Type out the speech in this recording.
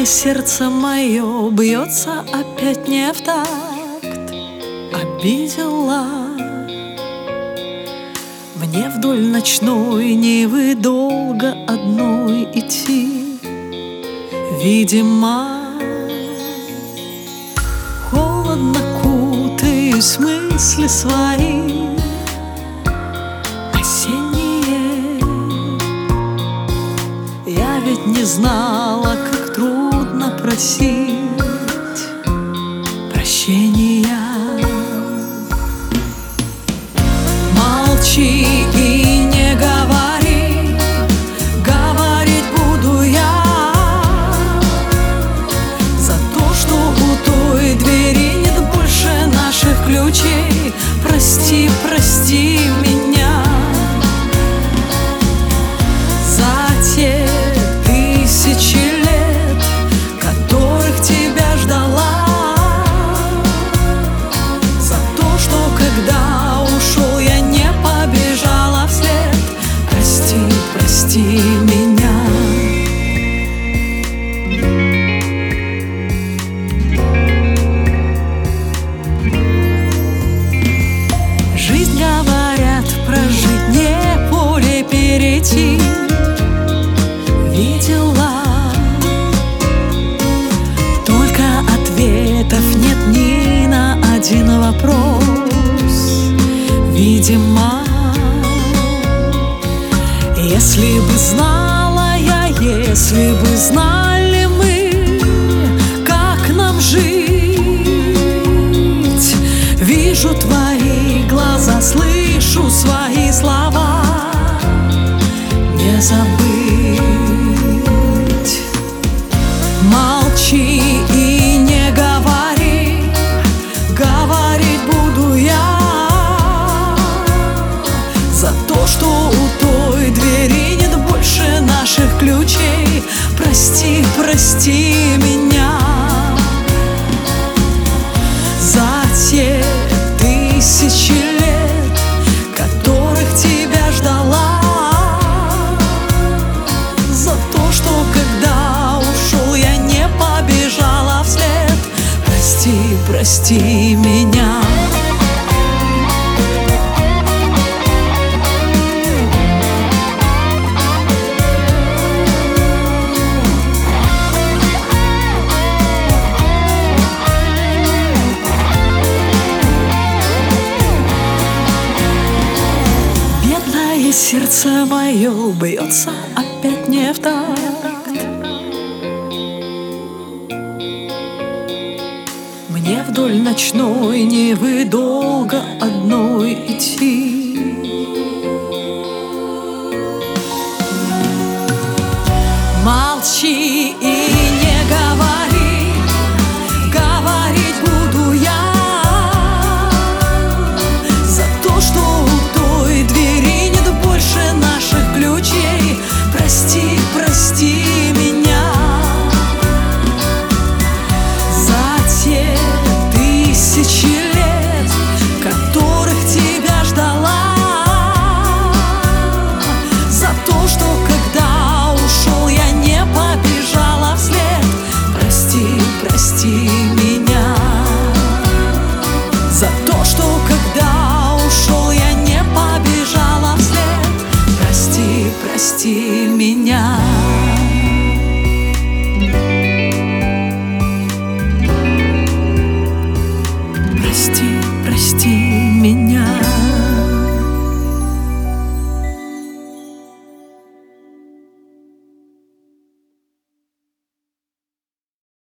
сердце мое бьется опять не в такт. Обидела мне вдоль ночной Невы долго одной идти. Видимо, холодно кутаюсь в мысли свои осенние. Я ведь не знала, как трудно просить прощения. Молчи и не говори, говорить буду я за то, что у той двери нет больше наших ключей. Прости, прости меня за те тысячи лет, которых тебя ждала, за то, что когда ушел, я не побежала вслед. Прости, прости меня. Жизнь, говорят, прожить не поле перейти. Видела, только ответов нет ни на один вопрос. Видимо, если бы знала я, если бы знали мы, как нам жить. Вижу твои глаза, слышу свои слова, не забыть. Молчи и не говори, говорить буду я за то, что у той двери нет больше наших ключей. Прости, прости меня за те тысячи лет, которых тебя ждала, за то, что когда ушел, я не побежала вслед. Прости, прости меня. Сердце мое бьется опять не в такт. Мне вдоль ночной Невы долго одной идти. Молчи и